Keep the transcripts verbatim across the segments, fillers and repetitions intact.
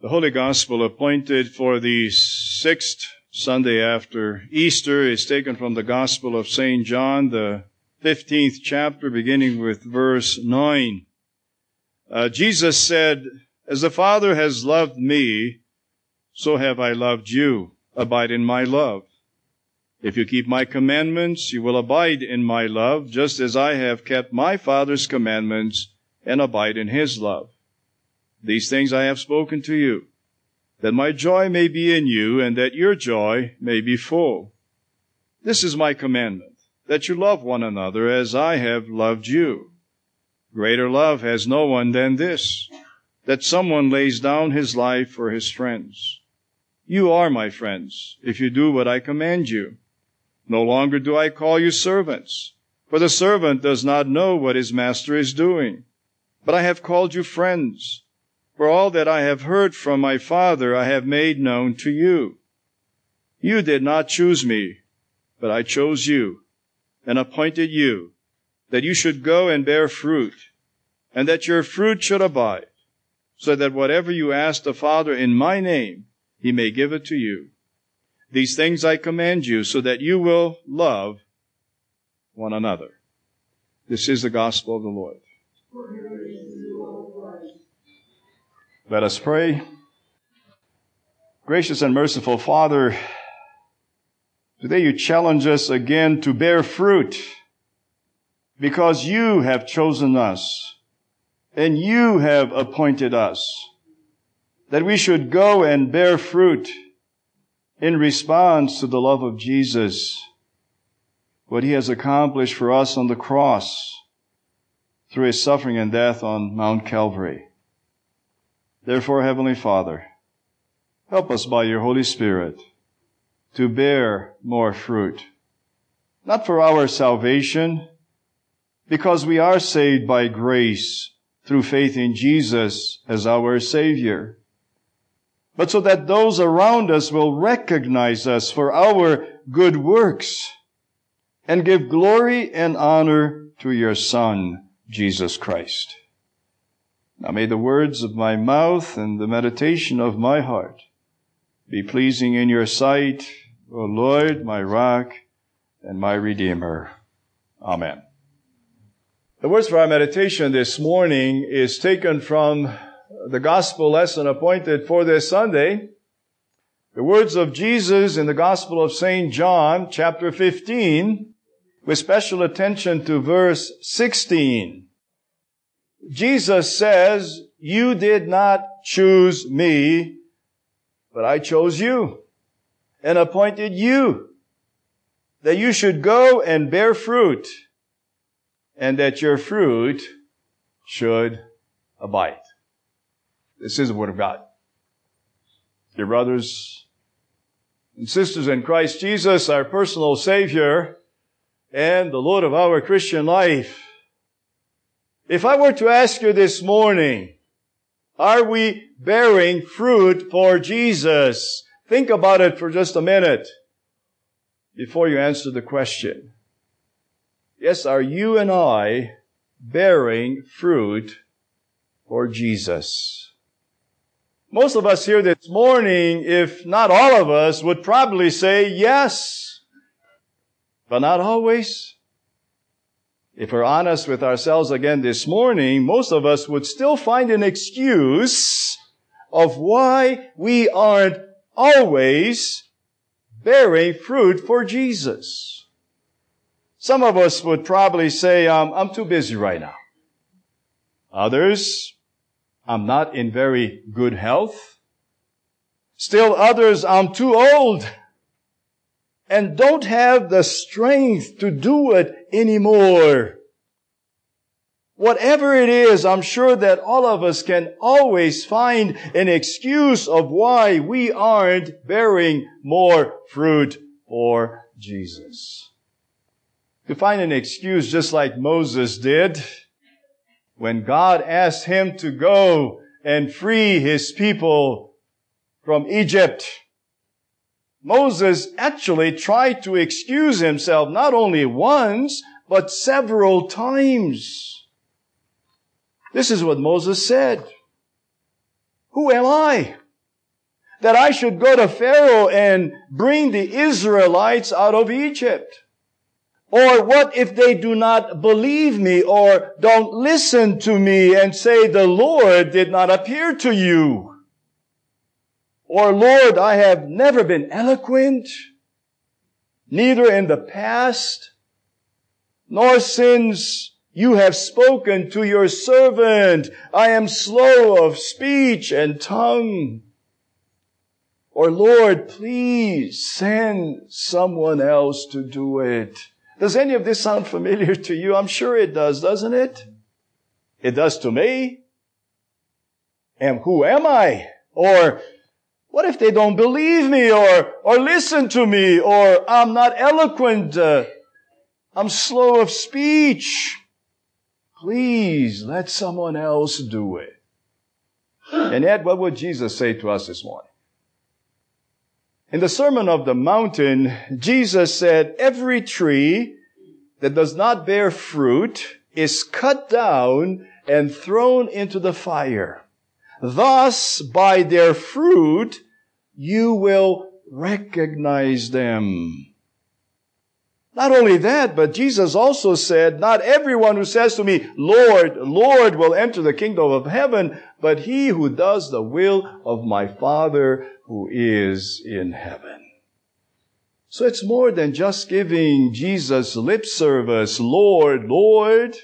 The Holy Gospel appointed for the sixth Sunday after Easter is taken from the Gospel of Saint John, the fifteenth chapter, beginning with verse nine. Uh, Jesus said, "As the Father has loved me, so have I loved you. Abide in my love. If you keep my commandments, you will abide in my love, just as I have kept my Father's commandments and abide in his love. These things I have spoken to you, that my joy may be in you, and that your joy may be full. This is my commandment, that you love one another as I have loved you. Greater love has no one than this, that someone lays down his life for his friends. You are my friends, if you do what I command you. No longer do I call you servants, for the servant does not know what his master is doing. But I have called you friends, for all that I have heard from my Father I have made known to you. You did not choose me, but I chose you, and appointed you, that you should go and bear fruit, and that your fruit should abide, so that whatever you ask the Father in my name, he may give it to you. These things I command you, so that you will love one another." This is the gospel of the Lord. Let us pray. Gracious and merciful Father, today you challenge us again to bear fruit, because you have chosen us, and you have appointed us, that we should go and bear fruit in response to the love of Jesus, what he has accomplished for us on the cross through his suffering and death on Mount Calvary. Therefore, Heavenly Father, help us by your Holy Spirit to bear more fruit, not for our salvation, because we are saved by grace through faith in Jesus as our Savior, but so that those around us will recognize us for our good works and give glory and honor to your Son, Jesus Christ. Now may the words of my mouth and the meditation of my heart be pleasing in your sight, O Lord, my rock and my Redeemer. Amen. The words for our meditation this morning is taken from the gospel lesson appointed for this Sunday. The words of Jesus in the Gospel of Saint John, chapter fifteen, with special attention to verse sixteen. Jesus says, "You did not choose me, but I chose you and appointed you, that you should go and bear fruit, and that your fruit should abide." This is the Word of God. Dear brothers and sisters in Christ Jesus, our personal Savior and the Lord of our Christian life, if I were to ask you this morning, are we bearing fruit for Jesus? Think about it for just a minute before you answer the question. Yes, are you and I bearing fruit for Jesus? Most of us here this morning, if not all of us, would probably say yes, but not always. If we're honest with ourselves again this morning, most of us would still find an excuse of why we aren't always bearing fruit for Jesus. Some of us would probably say, um, I'm too busy right now. Others, I'm not in very good health. Still others, I'm too old and don't have the strength to do it anymore. Whatever it is, I'm sure that all of us can always find an excuse of why we aren't bearing more fruit for Jesus. To find an excuse just like Moses did when God asked him to go and free his people from Egypt. Moses actually tried to excuse himself not only once, but several times. This is what Moses said. "Who am I that I should go to Pharaoh and bring the Israelites out of Egypt? Or what if they do not believe me or don't listen to me and say, the Lord did not appear to you? Or, Lord, I have never been eloquent, neither in the past, nor since you have spoken to your servant. I am slow of speech and tongue. Or, Lord, please send someone else to do it. Does any of this sound familiar to you? I'm sure it does, doesn't it? It does to me. And who am I? Or, what if they don't believe me or, or listen to me, or I'm not eloquent, uh, I'm slow of speech? Please let someone else do it. And yet, what would Jesus say to us this morning? In the Sermon of the Mountain, Jesus said, every tree that does not bear fruit is cut down and thrown into the fire. Thus, by their fruit, you will recognize them. Not only that, but Jesus also said, not everyone who says to me, Lord, Lord, will enter the kingdom of heaven, but he who does the will of my Father who is in heaven. So it's more than just giving Jesus lip service, Lord, Lord,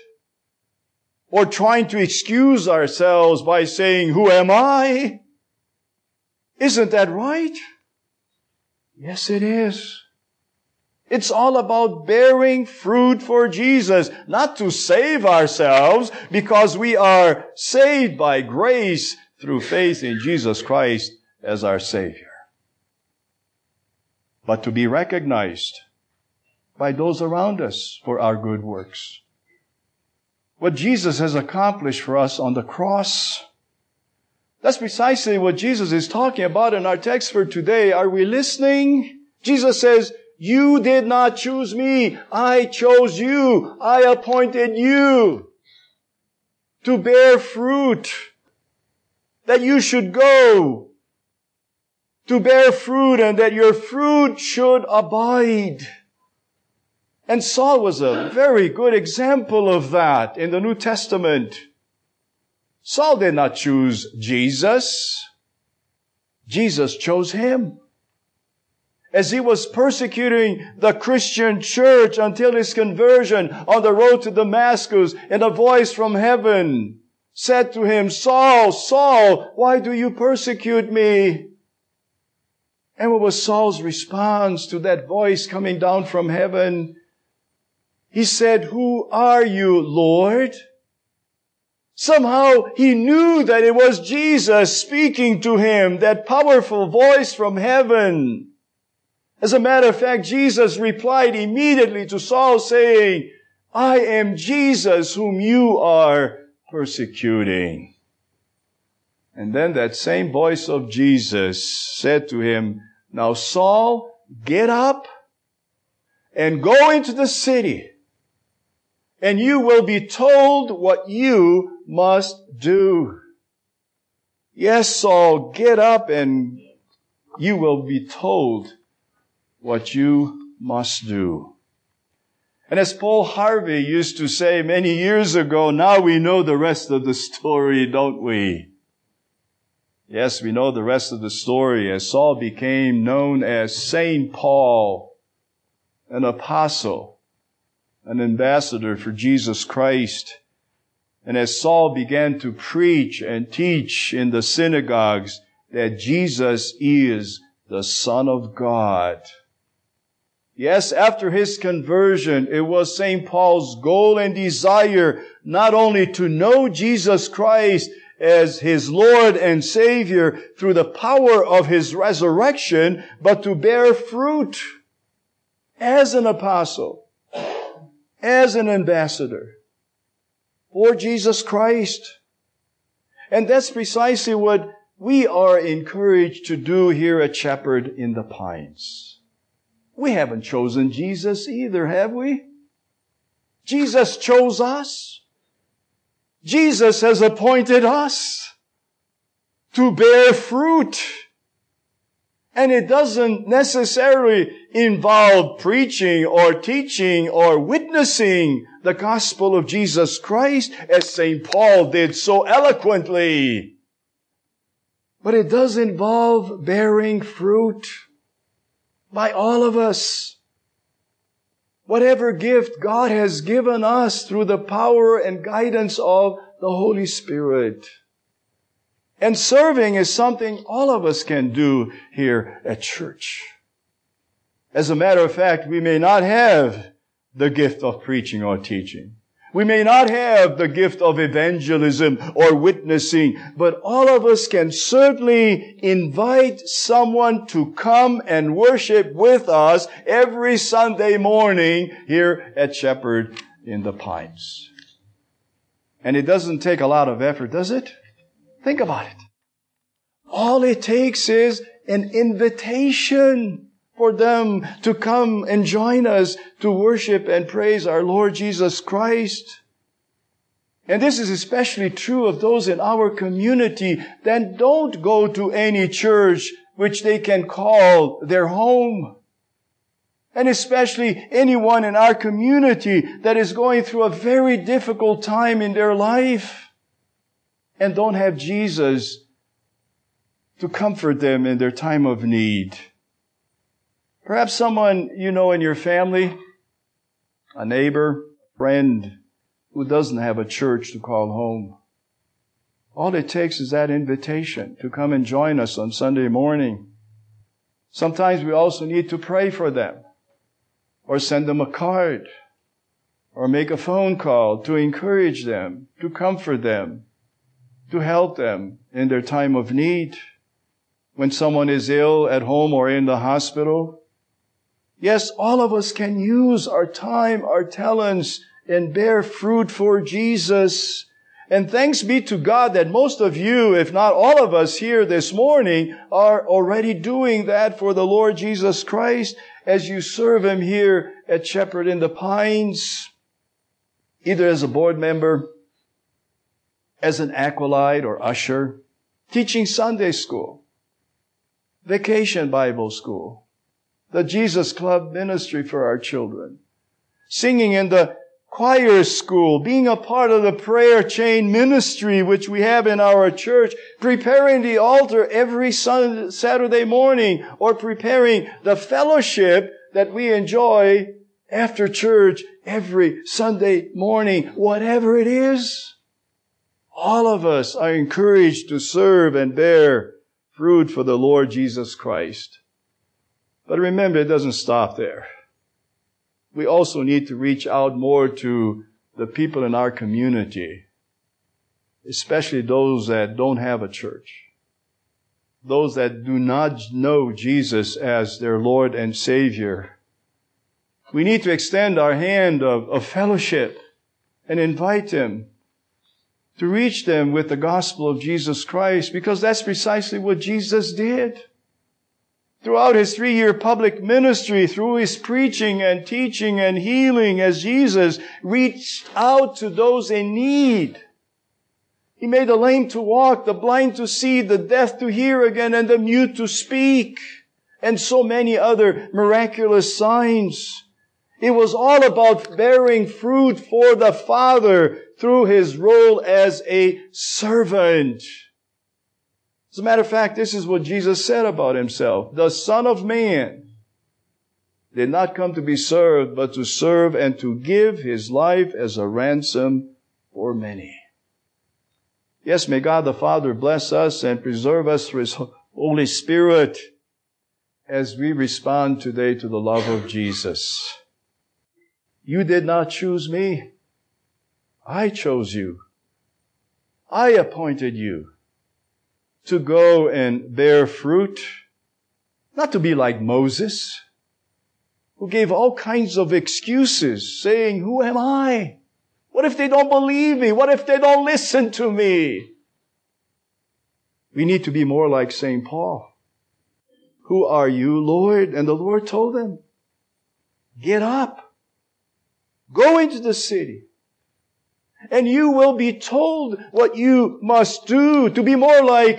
or trying to excuse ourselves by saying, who am I? Isn't that right? Yes, it is. It's all about bearing fruit for Jesus, not to save ourselves, because we are saved by grace through faith in Jesus Christ as our Savior, but to be recognized by those around us for our good works. What Jesus has accomplished for us on the cross, that's precisely what Jesus is talking about in our text for today. Are we listening? Jesus says, you did not choose me. I chose you. I appointed you to bear fruit, that you should go to bear fruit and that your fruit should abide. And Saul was a very good example of that in the New Testament. Saul did not choose Jesus. Jesus chose him. As he was persecuting the Christian church until his conversion on the road to Damascus, and a voice from heaven said to him, Saul, Saul, why do you persecute me? And what was Saul's response to that voice coming down from heaven? He said, who are you, Lord? Somehow he knew that it was Jesus speaking to him, that powerful voice from heaven. As a matter of fact, Jesus replied immediately to Saul saying, I am Jesus whom you are persecuting. And then that same voice of Jesus said to him, now Saul, get up and go into the city, and you will be told what you must do. Yes, Saul, get up and you will be told what you must do. And as Paul Harvey used to say many years ago, now we know the rest of the story, don't we? Yes, we know the rest of the story as Saul became known as Saint Paul, an apostle, an ambassador for Jesus Christ. And as Saul began to preach and teach in the synagogues that Jesus is the Son of God. Yes, after his conversion, it was Saint Paul's goal and desire not only to know Jesus Christ as his Lord and Savior through the power of his resurrection, but to bear fruit as an apostle, as an ambassador for Jesus Christ. And that's precisely what we are encouraged to do here at Shepherd in the Pines. We haven't chosen Jesus either, have we? Jesus chose us. Jesus has appointed us to bear fruit And it doesn't necessarily involve preaching or teaching or witnessing the gospel of Jesus Christ, as Saint Paul did so eloquently. But it does involve bearing fruit by all of us. Whatever gift God has given us through the power and guidance of the Holy Spirit. And serving is something all of us can do here at church. As a matter of fact, we may not have the gift of preaching or teaching. We may not have the gift of evangelism or witnessing, but all of us can certainly invite someone to come and worship with us every Sunday morning here at Shepherd in the Pines. And it doesn't take a lot of effort, does it? Think about it. All it takes is an invitation for them to come and join us to worship and praise our Lord Jesus Christ. And this is especially true of those in our community that don't go to any church which they can call their home. And especially anyone in our community that is going through a very difficult time in their life and don't have Jesus to comfort them in their time of need. Perhaps someone you know in your family, a neighbor, a friend, who doesn't have a church to call home. All it takes is that invitation to come and join us on Sunday morning. Sometimes we also need to pray for them, or send them a card, or make a phone call to encourage them, to comfort them, to help them in their time of need. When someone is ill at home or in the hospital. Yes, all of us can use our time, our talents, and bear fruit for Jesus. And thanks be to God that most of you, if not all of us here this morning, are already doing that for the Lord Jesus Christ as you serve Him here at Shepherd in the Pines, either as a board member, as an acolyte or usher, teaching Sunday school, Vacation Bible School, the Jesus Club ministry for our children, singing in the choir school, being a part of the prayer chain ministry which we have in our church, preparing the altar every Sunday, Saturday morning, or preparing the fellowship that we enjoy after church every Sunday morning. Whatever it is, all of us are encouraged to serve and bear fruit for the Lord Jesus Christ. But remember, it doesn't stop there. We also need to reach out more to the people in our community, especially those that don't have a church, those that do not know Jesus as their Lord and Savior. We need to extend our hand of, of fellowship and invite them to reach them with the gospel of Jesus Christ, because that's precisely what Jesus did. Throughout His three-year public ministry, through His preaching and teaching and healing, as Jesus reached out to those in need. He made the lame to walk, the blind to see, the deaf to hear again, and the mute to speak, and so many other miraculous signs. It was all about bearing fruit for the Father through His role as a servant. As a matter of fact, this is what Jesus said about Himself. The Son of Man did not come to be served, but to serve and to give His life as a ransom for many. Yes, may God the Father bless us and preserve us through His Holy Spirit as we respond today to the love of Jesus. You did not choose me. I chose you. I appointed you to go and bear fruit, not to be like Moses, who gave all kinds of excuses, saying, who am I? What if they don't believe me? What if they don't listen to me? We need to be more like Saint Paul. Who are you, Lord? And the Lord told him, get up, go into the city, and you will be told what you must do to be more like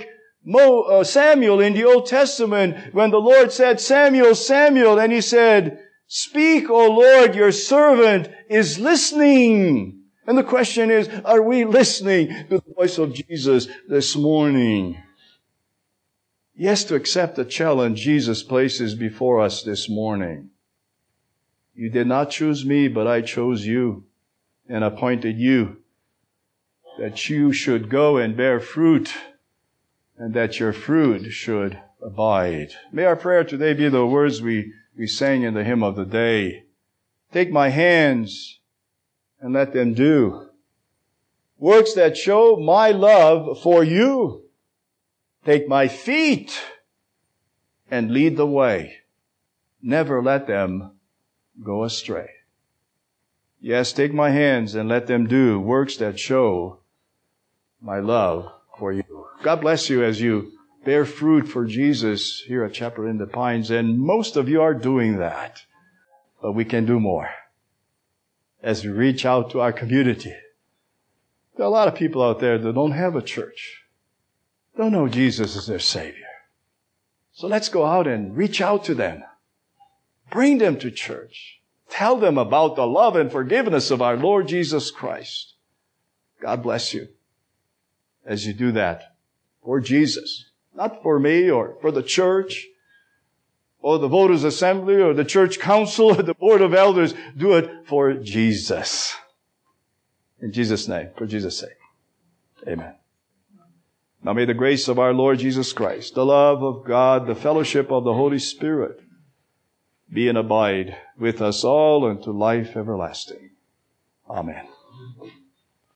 Mo, uh, Samuel in the Old Testament when the Lord said, Samuel, Samuel, and he said, speak, O Lord, your servant is listening. And the question is, are we listening to the voice of Jesus this morning? Yes, to accept the challenge Jesus places before us this morning. You did not choose me, but I chose you and appointed you that you should go and bear fruit and that your fruit should abide. May our prayer today be the words we, we sang in the hymn of the day. Take my hands and let them do works that show my love for you. Take my feet and lead the way. Never let them go astray. Yes, take my hands and let them do works that show my love for you. God bless you as you bear fruit for Jesus here at Chapel in the Pines. And most of you are doing that. But we can do more as we reach out to our community. There are a lot of people out there that don't have a church, don't know Jesus as their Savior. So let's go out and reach out to them. Bring them to church. Tell them about the love and forgiveness of our Lord Jesus Christ. God bless you as you do that for Jesus. Not for me or for the church or the voters' assembly or the church council or the board of elders. Do it for Jesus. In Jesus' name, for Jesus' sake. Amen. Now may the grace of our Lord Jesus Christ, the love of God, the fellowship of the Holy Spirit be and abide with us all unto life everlasting. Amen.